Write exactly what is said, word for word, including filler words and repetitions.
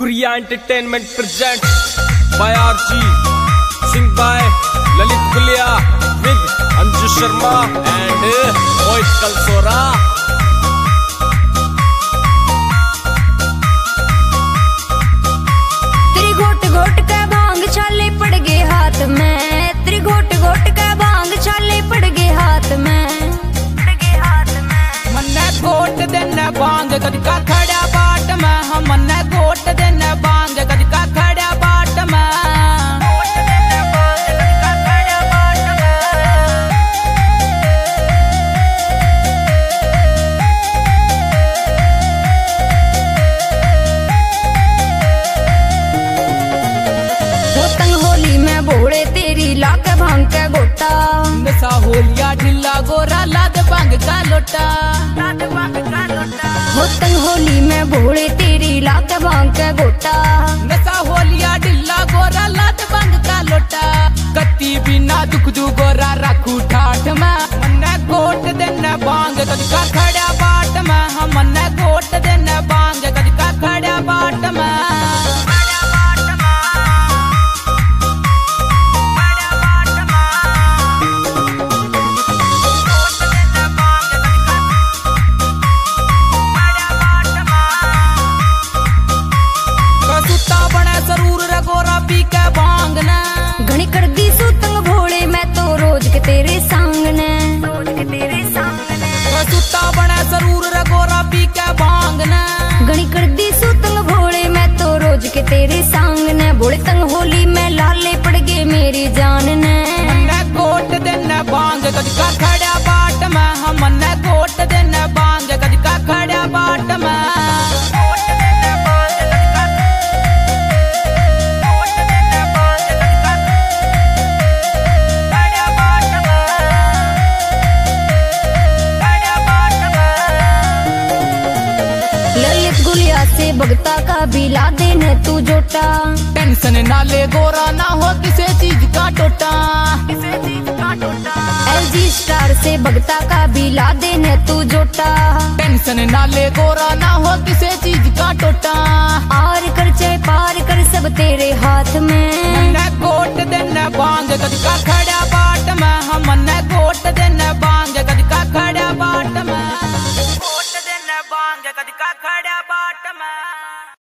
Priya entertainment present by R G Singh by Lalit Gulia with Anju Sharma and Mohit Kalsora. तेरी घोट घोट के भांग छाले पड़ गए हाथ में, तेरी घोट घोट के भांग छाले पड़ गए हाथ में, पड़ गए हाथ में। मन्ने घोट देने भांग कद का खड़ा बाट में, हम मन्ने घोट देने भांग कद का खड़ा बाट में। होली में भोले तेरी लाक भांग के गोटा, नशा होलिया ढिल्ला गोरा लाद भांग का लोटा, लाद भांग का लोटा। होतंग होली में भोले तेरी लाक भांग के गोटा, नशा होलिया ढिल्ला गोरा लाद भांग का लोटा। कत्ती बिना दुख दू गोरा रखू ठाठ में, मन्ने घोट देने भांग कद का खड़ा बाट में, हम मन्ने घोट देने भांग कद का खड़ा बाट में। घनी कर दी सुतंग भोले मैं तो रोज के तेरे संग ने, रोज के तेरे संग ने। सुता बना जरूर रे गोरा पी के भांग ने, घनी कर दी सुतंग भोले मैं तो रोज के तेरे संग ने। भोले तंग होली में लाले पड़ गए मेरी जान ने, मन्ने घोट देने भांग कद का खड़ा बाट में, हम मन्ने घोट देने भांग कद का खड़ा बाट में। से भगता का भी ला देने तू जोटा, टेंशन ना ले गोरा ना हो किसी चीज का टोटा, किसी चीज का टोटा। एलजी स्टार से भगता का भी ला देने तू जोटा, टेंशन ना ले गोरा ना हो किसी चीज का टोटा। आर कर चाहे पार कर सब तेरे हाथ में, मन्ने घोट देने भांग कद का खड़ा